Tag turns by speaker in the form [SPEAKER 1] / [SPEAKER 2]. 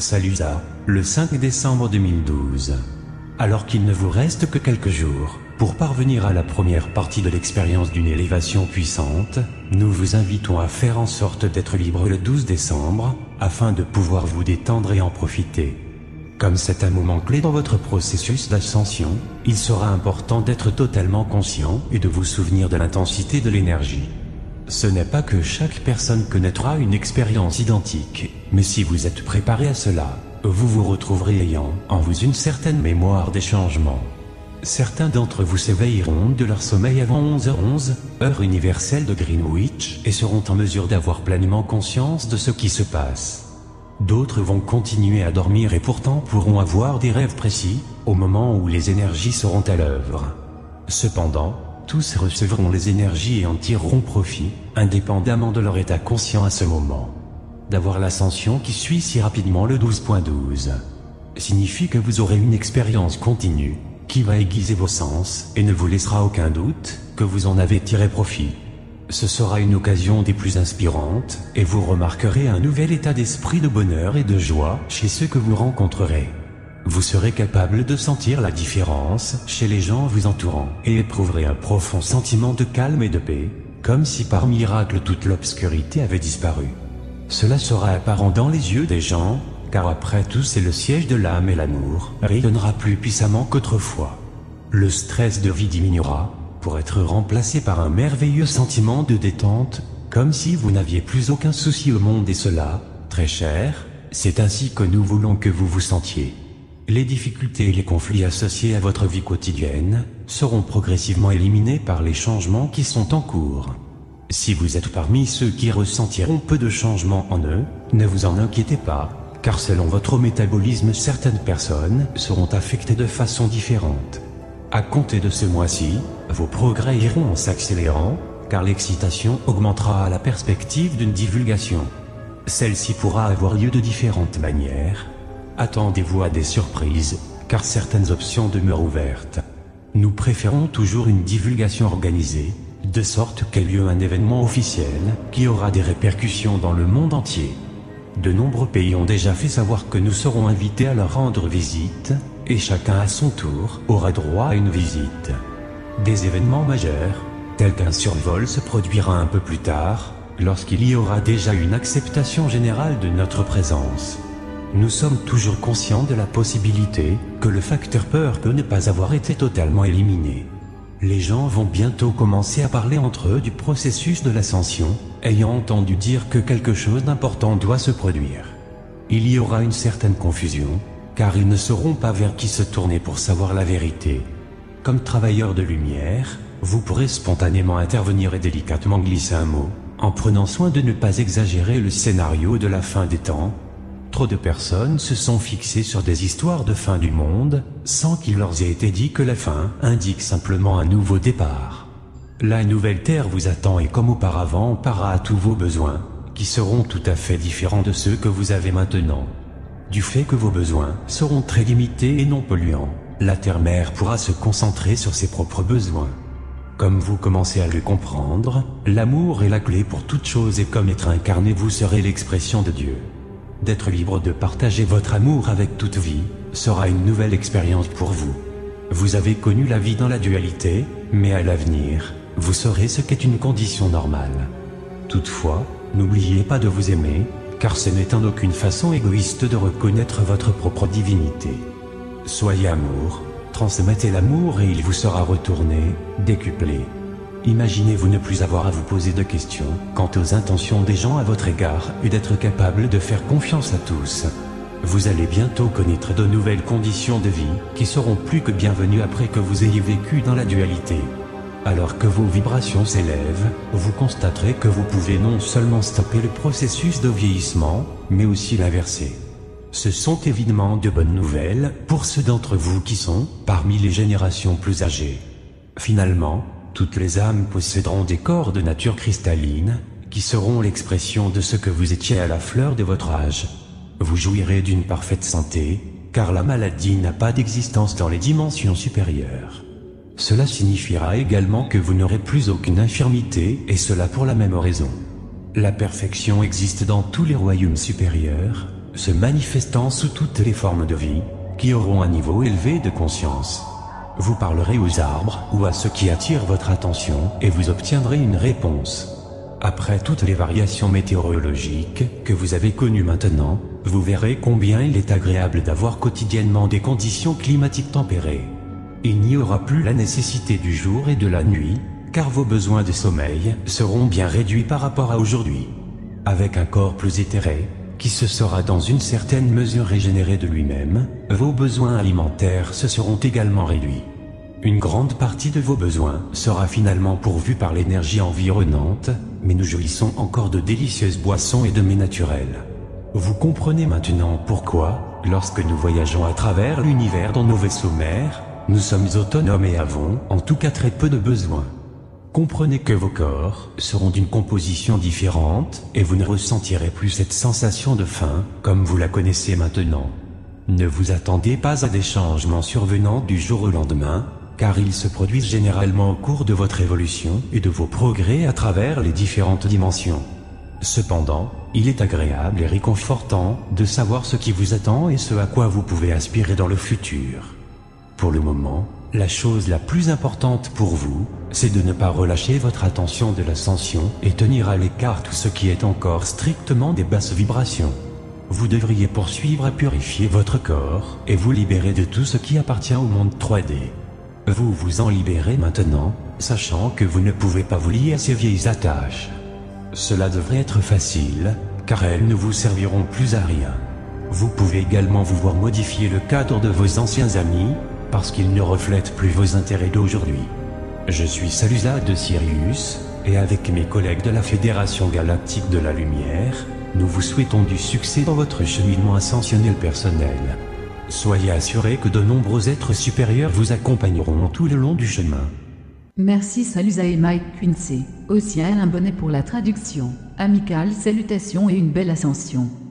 [SPEAKER 1] Salusa, le 5 décembre 2012. Alors qu'il ne vous reste que quelques jours pour parvenir à la première partie de l'expérience d'une élévation puissante, nous vous invitons à faire en sorte d'être libre le 12 décembre, afin de pouvoir vous détendre et en profiter. Comme c'est un moment clé dans votre processus d'ascension, il sera important d'être totalement conscient et de vous souvenir de l'intensité de l'énergie. Ce n'est pas que chaque personne connaîtra une expérience identique, mais si vous êtes préparé à cela, vous vous retrouverez ayant en vous une certaine mémoire des changements. Certains d'entre vous s'éveilleront de leur sommeil avant 11h11, heure universelle de Greenwich, et seront en mesure d'avoir pleinement conscience de ce qui se passe. D'autres vont continuer à dormir et pourtant pourront avoir des rêves précis, au moment où les énergies seront à l'œuvre. Cependant, tous recevront les énergies et en tireront profit, indépendamment de leur état conscient à ce moment. D'avoir l'ascension qui suit si rapidement le 12.12 signifie que vous aurez une expérience continue, qui va aiguiser vos sens et ne vous laissera aucun doute que vous en avez tiré profit. Ce sera une occasion des plus inspirantes, et vous remarquerez un nouvel état d'esprit de bonheur et de joie chez ceux que vous rencontrerez. Vous serez capable de sentir la différence chez les gens vous entourant, et éprouverez un profond sentiment de calme et de paix, comme si par miracle toute l'obscurité avait disparu. Cela sera apparent dans les yeux des gens, car après tout c'est le siège de l'âme et l'amour rayonnera plus puissamment qu'autrefois. Le stress de vie diminuera, pour être remplacé par un merveilleux sentiment de détente, comme si vous n'aviez plus aucun souci au monde et cela, très cher, c'est ainsi que nous voulons que vous vous sentiez. Les difficultés et les conflits associés à votre vie quotidienne seront progressivement éliminés par les changements qui sont en cours. Si vous êtes parmi ceux qui ressentiront peu de changements en eux, ne vous en inquiétez pas, car selon votre métabolisme certaines personnes seront affectées de façon différente. À compter de ce mois-ci, vos progrès iront en s'accélérant, car l'excitation augmentera à la perspective d'une divulgation. Celle-ci pourra avoir lieu de différentes manières. Attendez-vous à des surprises, car certaines options demeurent ouvertes. Nous préférons toujours une divulgation organisée, de sorte qu'ait lieu un événement officiel qui aura des répercussions dans le monde entier. De nombreux pays ont déjà fait savoir que nous serons invités à leur rendre visite, et chacun à son tour aura droit à une visite. Des événements majeurs, tels qu'un survol se produira un peu plus tard, lorsqu'il y aura déjà une acceptation générale de notre présence. Nous sommes toujours conscients de la possibilité que le facteur peur peut ne pas avoir été totalement éliminé. Les gens vont bientôt commencer à parler entre eux du processus de l'ascension, ayant entendu dire que quelque chose d'important doit se produire. Il y aura une certaine confusion, car ils ne sauront pas vers qui se tourner pour savoir la vérité. Comme travailleur de lumière, vous pourrez spontanément intervenir et délicatement glisser un mot, en prenant soin de ne pas exagérer le scénario de la fin des temps. Trop de personnes se sont fixées sur des histoires de fin du monde, sans qu'il leur ait été dit que la fin indique simplement un nouveau départ. La nouvelle terre vous attend et comme auparavant on parera à tous vos besoins, qui seront tout à fait différents de ceux que vous avez maintenant. Du fait que vos besoins seront très limités et non polluants, la terre-mère pourra se concentrer sur ses propres besoins. Comme vous commencez à le comprendre, l'amour est la clé pour toute chose et comme être incarné vous serez l'expression de Dieu. D'être libre de partager votre amour avec toute vie sera une nouvelle expérience pour vous. Vous avez connu la vie dans la dualité, mais à l'avenir, vous saurez ce qu'est une condition normale. Toutefois, n'oubliez pas de vous aimer, car ce n'est en aucune façon égoïste de reconnaître votre propre divinité. Soyez amour, transmettez l'amour et il vous sera retourné, décuplé. Imaginez-vous ne plus avoir à vous poser de questions quant aux intentions des gens à votre égard et d'être capable de faire confiance à tous. Vous allez bientôt connaître de nouvelles conditions de vie qui seront plus que bienvenues après que vous ayez vécu dans la dualité. Alors que vos vibrations s'élèvent, vous constaterez que vous pouvez non seulement stopper le processus de vieillissement, mais aussi l'inverser. Ce sont évidemment de bonnes nouvelles pour ceux d'entre vous qui sont parmi les générations plus âgées. Finalement, toutes les âmes posséderont des corps de nature cristalline, qui seront l'expression de ce que vous étiez à la fleur de votre âge. Vous jouirez d'une parfaite santé, car la maladie n'a pas d'existence dans les dimensions supérieures. Cela signifiera également que vous n'aurez plus aucune infirmité, et cela pour la même raison. La perfection existe dans tous les royaumes supérieurs, se manifestant sous toutes les formes de vie, qui auront un niveau élevé de conscience. Vous parlerez aux arbres ou à ceux qui attirent votre attention et vous obtiendrez une réponse. Après toutes les variations météorologiques que vous avez connues maintenant, vous verrez combien il est agréable d'avoir quotidiennement des conditions climatiques tempérées. Il n'y aura plus la nécessité du jour et de la nuit, car vos besoins de sommeil seront bien réduits par rapport à aujourd'hui. Avec un corps plus éthéré, qui se sera dans une certaine mesure régénéré de lui-même, vos besoins alimentaires se seront également réduits. Une grande partie de vos besoins sera finalement pourvue par l'énergie environnante, mais nous jouissons encore de délicieuses boissons et de mets naturels. Vous comprenez maintenant pourquoi, lorsque nous voyageons à travers l'univers dans nos vaisseaux mers, nous sommes autonomes et avons, en tout cas très peu de besoins. Comprenez que vos corps seront d'une composition différente et vous ne ressentirez plus cette sensation de faim comme vous la connaissez maintenant. Ne vous attendez pas à des changements survenant du jour au lendemain, car ils se produisent généralement au cours de votre évolution et de vos progrès à travers les différentes dimensions. Cependant, il est agréable et réconfortant de savoir ce qui vous attend et ce à quoi vous pouvez aspirer dans le futur. Pour le moment, la chose la plus importante pour vous, c'est de ne pas relâcher votre attention de l'ascension et tenir à l'écart tout ce qui est encore strictement des basses vibrations. Vous devriez poursuivre à purifier votre corps et vous libérer de tout ce qui appartient au monde 3D. Vous vous en libérez maintenant, sachant que vous ne pouvez pas vous lier à ces vieilles attaches. Cela devrait être facile, car elles ne vous serviront plus à rien. Vous pouvez également vous voir modifier le cadre de vos anciens amis, parce qu'ils ne reflètent plus vos intérêts d'aujourd'hui. Je suis Salusa de Sirius, et avec mes collègues de la Fédération Galactique de la Lumière, nous vous souhaitons du succès dans votre cheminement ascensionnel personnel. Soyez assurés que de nombreux êtres supérieurs vous accompagneront tout le long du chemin.
[SPEAKER 2] Merci Salusa et Mike Quincy. Au ciel un bonnet pour la traduction. Amicales salutations et une belle ascension.